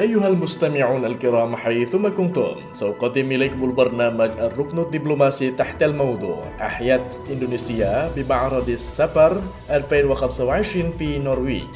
أيها المستمعون الكرام حيثما كنتم، سأقدم إليكم البرنامج الركن الدبلوماسي تحت الموضوع أحياء إندونيسيا بمعرض السفر 2025 في نرويج.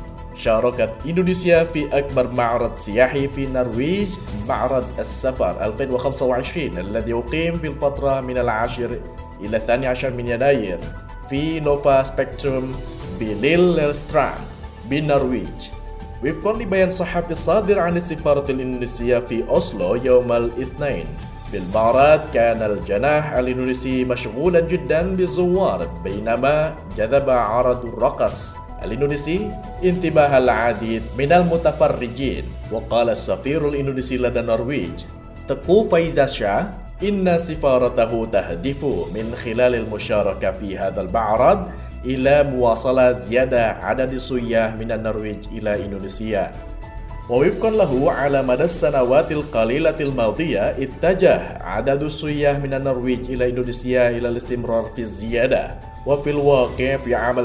شاركت إندونيسيا في أكبر معرض سياحي في النرويج، معرض السفر 2025 الذي يقيم في الفترة من 10 إلى 12 من يناير في نوفا سبيكتروم بليلستراند بالنرويج. وفقا لبيان صحفي صادر عن السفارة الإندونيسية في أوسلو يوم الاثنين، بالمعرض كان الجناح الإندونيسي مشغولا جدا بالزوار، بينما جذب عرض الرقص الإندونيسي انتباه العديد من المتفرجين. وقال السفير الإندونيسي لدى النرويج تقو فايزاشا إن سفارته تهدف من خلال المشاركة في هذا المعرض إلى مواصلة زيادة عدد السياح من النرويج إلى إندونيسيا. ووفقا له، على مدى السنوات القليلة الماضية اتجه عدد السياح من النرويج إلى إندونيسيا إلى الاستمرار في الزيادة، وفي الواقع في عام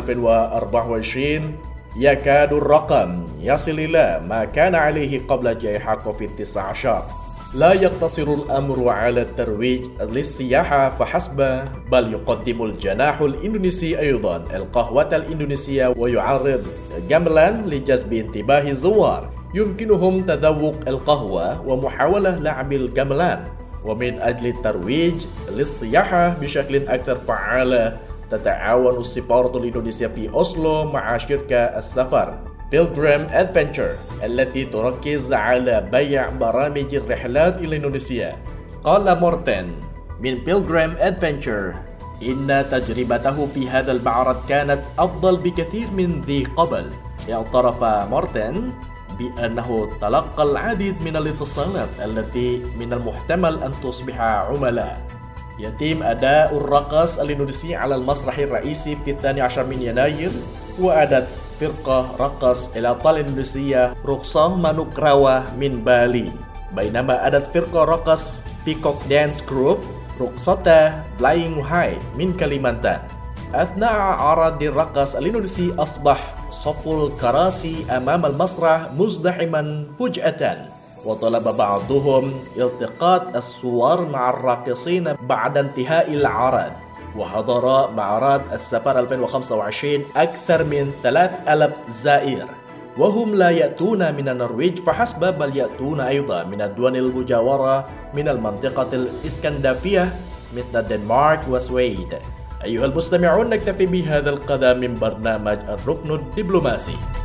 2024 يكاد الرقم يصل إلى ما كان عليه قبل جائحة كوفيد-19. لا يقتصر الأمر على الترويج للسياحة فحسب، بل يقدم الجناح الإندونيسي أيضا القهوة الإندونيسية ويعرض جملاً لجذب انتباه الزوار يمكنهم تذوق القهوة ومحاولة لعب الجملان. ومن أجل الترويج للسياحة بشكل أكثر فعالة، تتعاون السفارة الإندونيسية في أوسلو مع شركة السفر Pilgrim Adventure التي تركز على بيع برامج الرحلات إلى إندونيسيا. قال مورتن من Pilgrim Adventure إن تجربته في هذا المعرض كانت أفضل بكثير من ذي قبل. اعترف مورتن بأنه تلقى العديد من الاتصالات التي من المحتمل أن تصبح عملاء. يتم أداء الرقص الإندونيسي على المسرح الرئيسي في 12 من يناير، وأدت فرقة رقص الأبطال الإندونيسية رقصة مانوكراوا من بالي، بينما أدت فرقة رقص بيكوك دانس جروب رقصة فلاينج هاي من كاليمانتان. أثناء عرض الرقص الإندونيسي أصبح صف الكراسي أمام المسرح مزدحما فجأة، وطلب بعضهم التقاط الصور مع الراقصين بعد انتهاء العرض. وحضر معرض السفر 2025 أكثر من 3000 زائر، وهم لا يأتون من النرويج فحسب، بل يأتون أيضا من الدول المجاورة من المنطقة الإسكندنافية مثل الدنمارك وسويد. أيها المستمعون، نكتفي بهذا القدر من برنامج الركن الدبلوماسي.